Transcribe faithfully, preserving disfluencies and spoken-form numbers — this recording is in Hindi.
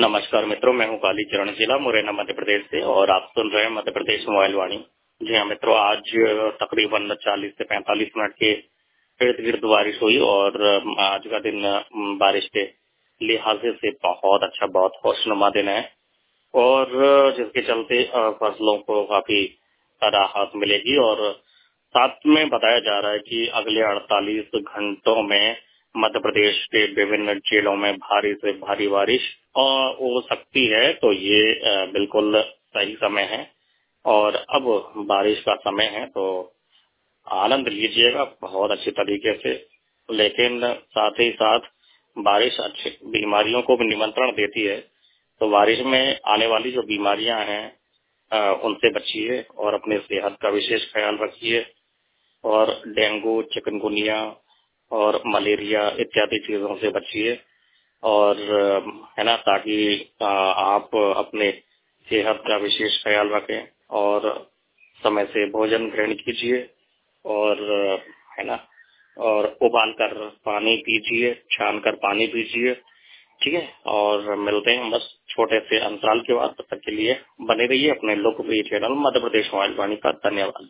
नमस्कार मित्रों, मैं हूं कालीचरण जिला मुरैना मध्य प्रदेश से और आप सुन रहे हैं मध्य प्रदेश मोबाइल वाणी। जी हाँ मित्रों, आज तकरीबन चालीस से पैंतालीस मिनट के इर्द गिर्द बारिश हुई और आज का दिन बारिश के लिहाजे से बहुत अच्छा, बहुत खुशनुमा दिन है और जिसके चलते फसलों को काफी राहत मिलेगी। और साथ में बताया जा रहा है कि अगले अड़तालीस घंटों में मध्य प्रदेश के विभिन्न जिलों में भारी से भारी बारिश और हो सकती है। तो ये बिल्कुल सही समय है और अब बारिश का समय है, तो आनंद लीजिएगा बहुत अच्छी तरीके से। लेकिन साथ ही साथ बारिश अच्छी बीमारियों को भी निमंत्रण देती है, तो बारिश में आने वाली जो बीमारियां हैं उनसे बचिए और अपने सेहत का विशेष ख्याल रखिए और डेंगू, चिकनगुनिया और मलेरिया इत्यादि चीजों से बचिए और है ना, ताकि आप अपने सेहत का विशेष ख्याल रखें और समय से भोजन ग्रहण कीजिए और है ना, और उबाल कर पानी पीजिए, छान कर पानी पीजिए। ठीक है, और मिलते हैं बस छोटे से अंतराल के बाद। तब तक के लिए बने रहिए अपने लोकप्रिय चैनल मध्य प्रदेश मोबाइल वाणी का। धन्यवाद।